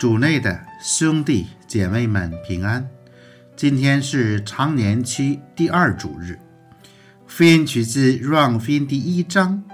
主内的兄弟姐妹们平安。今天是常年期第2主日，福音取自若望福音第1章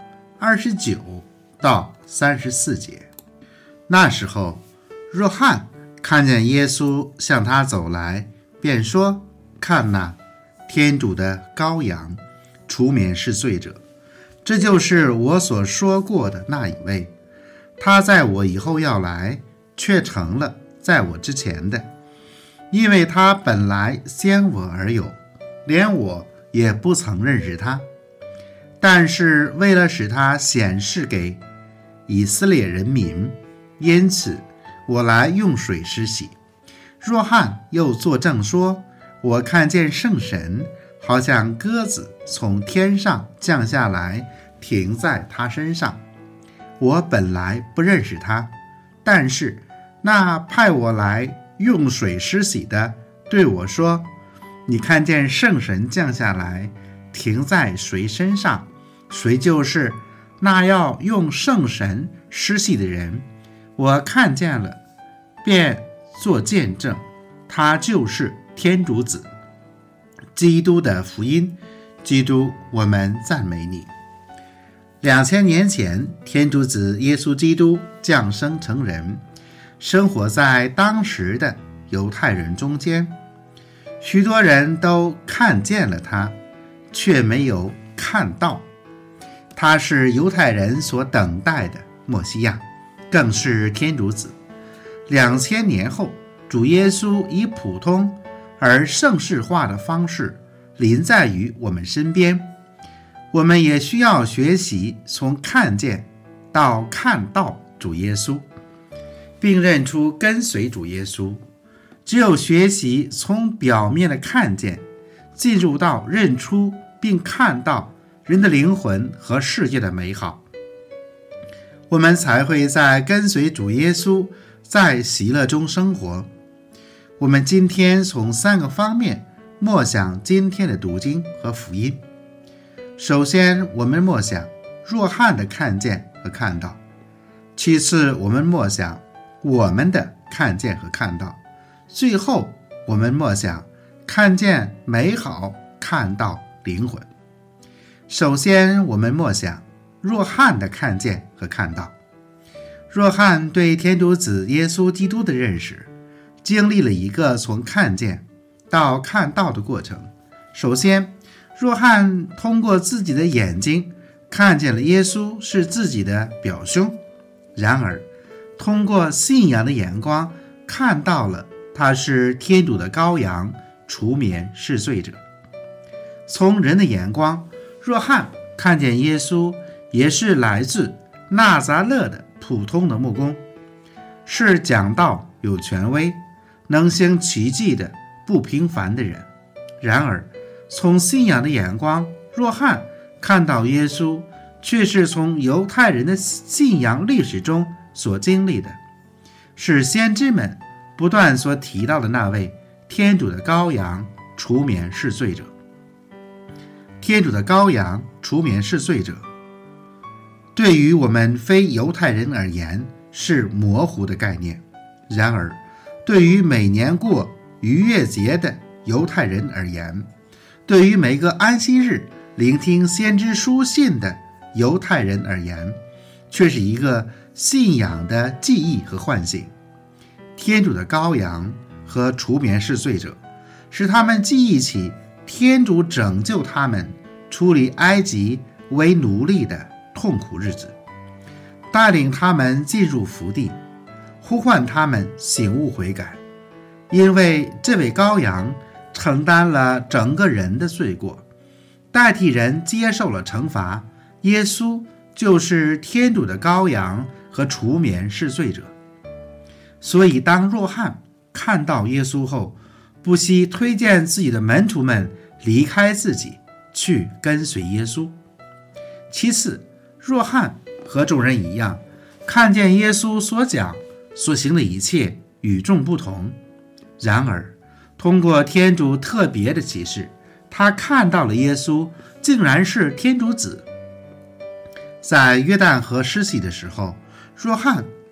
29到34节。那时候，若翰看见耶稣向他走来，便说：看哪，天主的羔羊，除免世罪者。这就是我所说过的那一位，他在我以后要来，却成了在我之前的，因为他本来先我而有，连我也不曾认识他。但是为了使他显示给以色列人民，因此我来用水施洗。若翰又作证说：我看见圣神好像鸽子从天上降下来，停在他身上。我本来不认识他，但是那派我来用水施洗的对我说：你看见圣神降下来，停在谁身上，谁就是那要用圣神施洗的人。我看见了，便作见证，他就是天主子，基督的福音。基督，我们赞美你。2000年前，天主子耶稣基督降生成人，生活在当时的犹太人中间。许多人都看见了他，却没有看到。他是犹太人所等待的默西亚，更是天主子。2000年后，主耶稣以普通而圣事化的方式临在于我们身边。我们也需要学习从看见到看到主耶稣，并认出跟随主耶稣。只有学习从表面的看见进入到认出并看到人的灵魂和世界的美好，我们才会在跟随主耶稣在喜乐中生活。我们今天从3个方面默想今天的读经和福音。首先，我们默想若翰的看见和看到；其次，我们默想我们的看见和看到；最后，我们默想看见美好，看到灵魂。首先，我们默想若翰的看见和看到。若翰对天主子耶稣基督的认识，经历了一个从看见到看到的过程。首先，若翰通过自己的眼睛看见了耶稣是自己的表兄，然而通过信仰的眼光看到了他是天主的羔羊，除免世罪者。从人的眼光，若翰看见耶稣也是来自纳匝勒的普通的木工，是讲道有权威，能行奇迹的不平凡的人。然而从信仰的眼光，若翰看到耶稣却是从犹太人的信仰历史中所经历的，是先知们不断所提到的那位天主的羔羊，除免世罪者。天主的羔羊，除免世罪者，对于我们非犹太人而言是模糊的概念，然而对于每年过逾越节的犹太人而言，对于每个安息日聆听先知书信的犹太人而言，却是一个信仰的记忆和唤醒。天主的羔羊和除免世罪者，使他们记忆起天主拯救他们出离埃及为奴隶的痛苦日子，带领他们进入福地，呼唤他们醒悟悔改。因为这位羔羊承担了整个人的罪过，代替人接受了惩罚。耶稣就是天主的羔羊和除免世罪者。所以当若翰看到耶稣后，不惜推荐自己的门徒们离开自己，去跟随耶稣。其次，若翰和众人一样，看见耶稣所讲所行的一切与众不同。然而通过天主特别的启示，他看到了耶稣竟然是天主子。在约旦河施洗的时候，若翰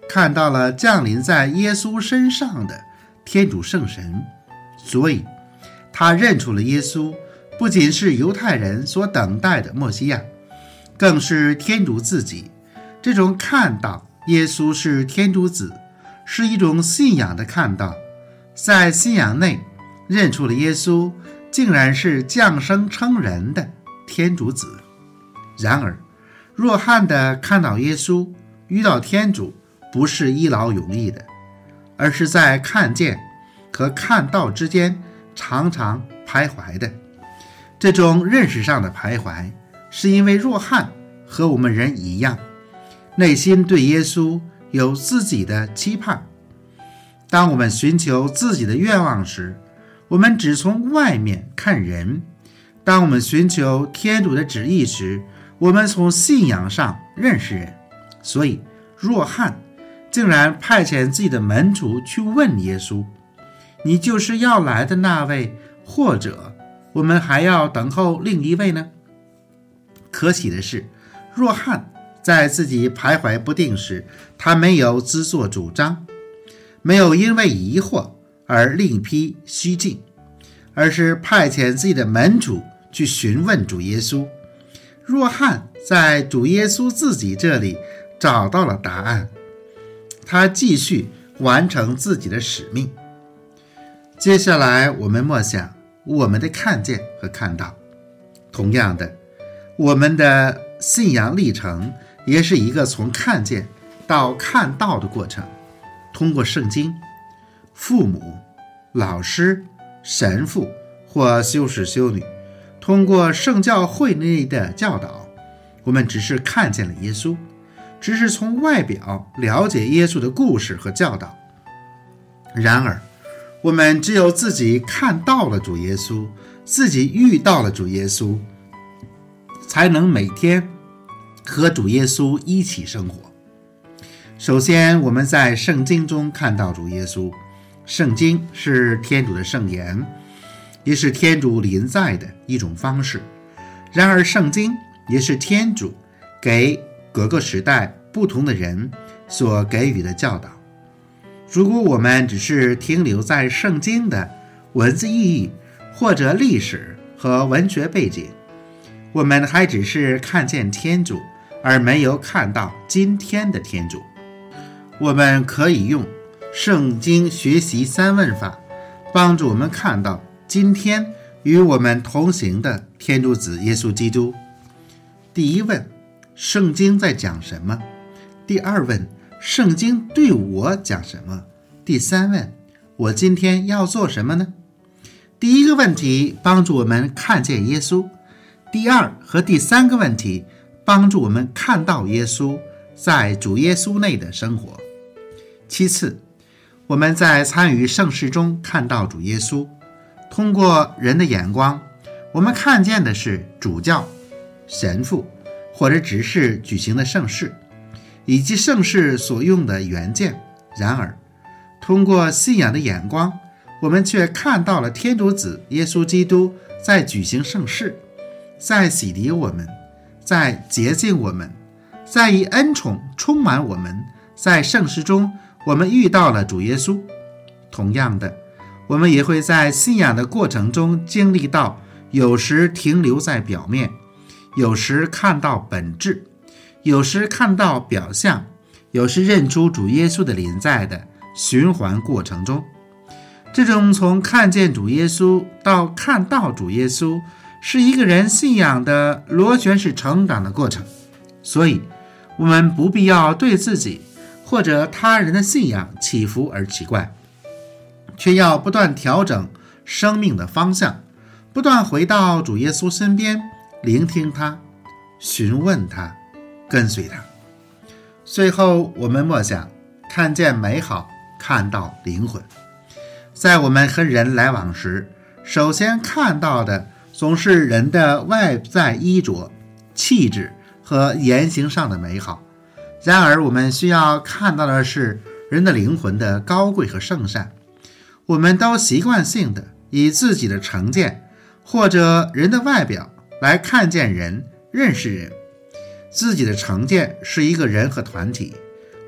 看到了降临在耶稣身上的天主圣神，所以他认出了耶稣不仅是犹太人所等待的默西亚，更是天主自己。这种看到耶稣是天主子，是一种信仰的看到，在信仰内认出了耶稣竟然是降生成人的天主子。然而若翰的看到耶稣遇到天主不是一劳永逸的，而是在看见和看到之间常常徘徊的。这种认识上的徘徊，是因为若翰和我们人一样，内心对耶稣有自己的期盼。当我们寻求自己的愿望时，我们只从外面看人；当我们寻求天主的旨意时，我们从信仰上认识人。所以若翰竟然派遣自己的门徒去问耶稣，你就是要来的那位，或者我们还要等候另一位呢？可喜的是，若翰在自己徘徊不定时，他没有自作主张，没有因为疑惑而另辟蹊径，而是派遣自己的门徒去询问主耶稣。若翰在主耶稣自己这里找到了答案，他继续完成自己的使命。接下来我们默想我们的看见和看到。同样的，我们的信仰历程也是一个从看见到看到的过程。通过圣经、父母、老师、神父或修士修女，通过圣教会内的教导，我们只是看见了耶稣，只是从外表了解耶稣的故事和教导。然而我们只有自己看到了主耶稣，自己遇到了主耶稣，才能每天和主耶稣一起生活。首先，我们在圣经中看到主耶稣。圣经是天主的圣言，也是天主临在的一种方式。然而圣经也是天主给各个时代不同的人所给予的教导。如果我们只是停留在圣经的文字意义或者历史和文学背景，我们还只是看见天主，而没有看到今天的天主。我们可以用圣经学习三问法，帮助我们看到今天与我们同行的天主子耶稣基督。第一问，圣经在讲什么？第二问，圣经对我讲什么？第三问，我今天要做什么呢？第一个问题帮助我们看见耶稣，第二和第三个问题帮助我们看到耶稣在主耶稣内的生活。其次，我们在参与圣事中看到主耶稣，通过人的眼光，我们看见的是主教、神父或者只是举行的圣事，以及圣事所用的原件。然而通过信仰的眼光，我们却看到了天主子耶稣基督在举行圣事，在洗涤我们，在洁净我们，在以恩宠充满我们。在圣事中我们遇到了主耶稣。同样的，我们也会在信仰的过程中经历到，有时停留在表面，有时看到本质，有时看到表象，有时认出主耶稣的临在的循环过程中。这种从看见主耶稣到看到主耶稣，是一个人信仰的螺旋式成长的过程。所以我们不必要对自己或者他人的信仰起伏而奇怪，却要不断调整生命的方向，不断回到主耶稣身边，聆听他，询问他，跟随他。最后我们默想看见美好，看到灵魂。在我们和人来往时，首先看到的总是人的外在衣着、气质和言行上的美好。然而我们需要看到的是人的灵魂的高贵和圣善。我们都习惯性的以自己的成见或者人的外表来看见人、认识人。自己的成见是一个人和团体，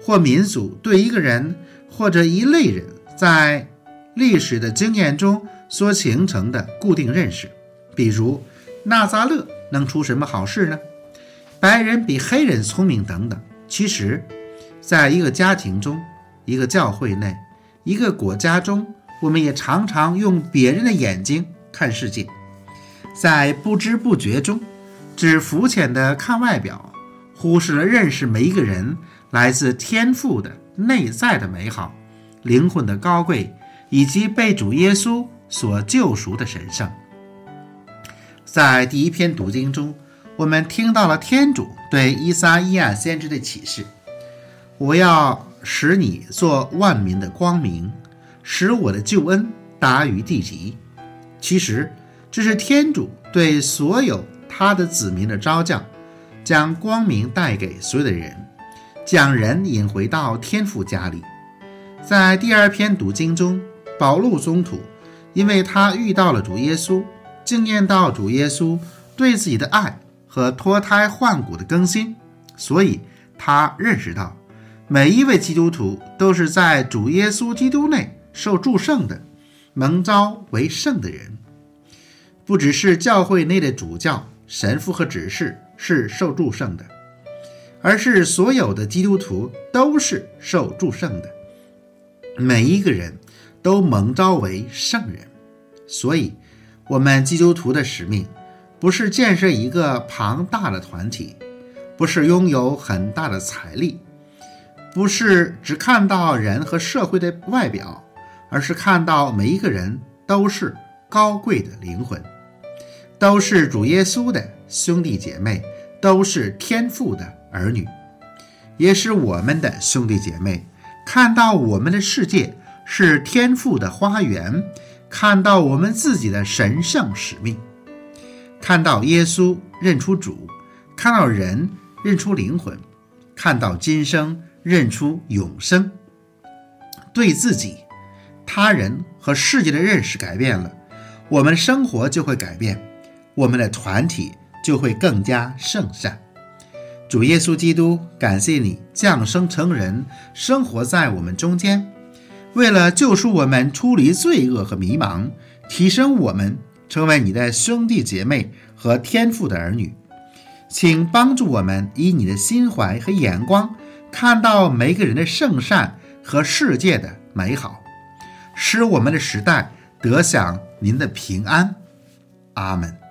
或民族对一个人或者一类人在历史的经验中所形成的固定认识。比如纳匝勒能出什么好事呢？白人比黑人聪明等等。其实在一个家庭中，一个教会内，一个国家中，我们也常常用别人的眼睛看世界，在不知不觉中只肤浅地看外表，忽视了认识每一个人来自天赋的内在的美好，灵魂的高贵，以及被主耶稣所救赎的神圣。在第一篇读经中，我们听到了天主对依撒意亚先知的启示：我要使你做万民的光明，使我的救恩达于地极。其实这是天主对所有他的子民的召叫，将光明带给所有的人，将人引回到天父家里。在第二篇读经中，保禄宗徒因为他遇到了主耶稣，经验到主耶稣对自己的爱和脱胎换骨的更新，所以他认识到每一位基督徒都是在主耶稣基督内受祝圣的，蒙召为圣的人。不只是教会内的主教、神父和执事是受祝圣的，而是所有的基督徒都是受祝圣的，每一个人都蒙召为圣人。所以我们基督徒的使命不是建设一个庞大的团体，不是拥有很大的财力，不是只看到人和社会的外表，而是看到每一个人都是高贵的灵魂，都是主耶稣的兄弟姐妹，都是天父的儿女，也是我们的兄弟姐妹。看到我们的世界是天父的花园，看到我们自己的神圣使命，看到耶稣认出主，看到人认出灵魂，看到今生认出永生。对自己、他人和世界的认识改变了，我们的生活就会改变，我们的团体就会更加圣善。主耶稣基督，感谢你降生成人，生活在我们中间，为了救赎我们出离罪恶和迷茫，提升我们成为你的兄弟姐妹和天父的儿女。请帮助我们以你的心怀和眼光看到每个人的圣善和世界的美好，使我们的时代得享您的平安。阿们。